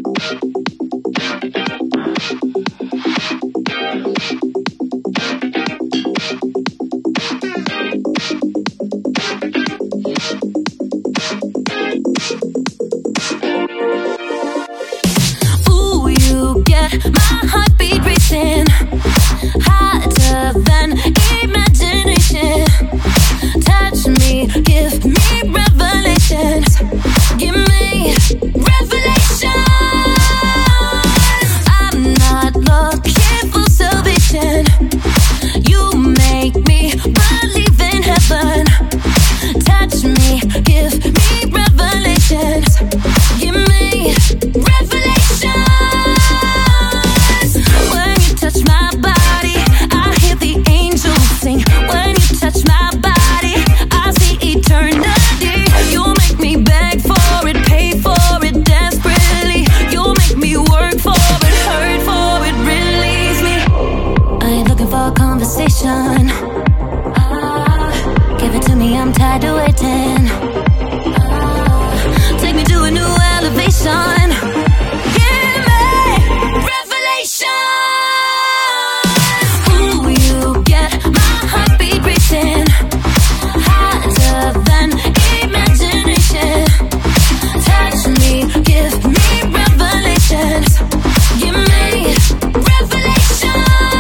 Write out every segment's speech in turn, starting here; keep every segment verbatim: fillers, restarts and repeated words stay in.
My heartbeat racing, harder than imagination. Touch me, give me revelations. Give me revelations. I'm not looking for salvation. You make me believe in heaven. Touch me, give me revelations. Give me revelations. Conversation, ah, give it to me, I'm tired of waiting. Ah, take me to a new elevation. Give me revelation. Ooh, you get my heartbeat racing, harder than imagination. Touch me, give me revelations. Give me revelation.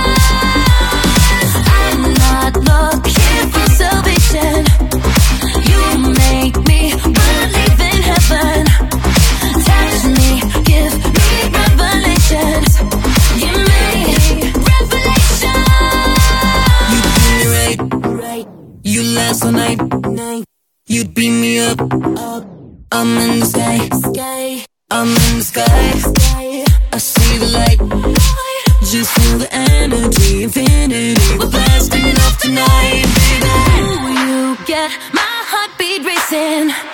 Looking for salvation. You make me believe in heaven. Touch me, give me revelations. Give me revelation. You do me right, right. You last all night, night. You beat me up, up. I'm in the sky, sky. I'm in the sky, sky. I see the light, light. Just feel the energy, infinity. We're blasting off tonight, baby. Ooh, you get my heartbeat racing.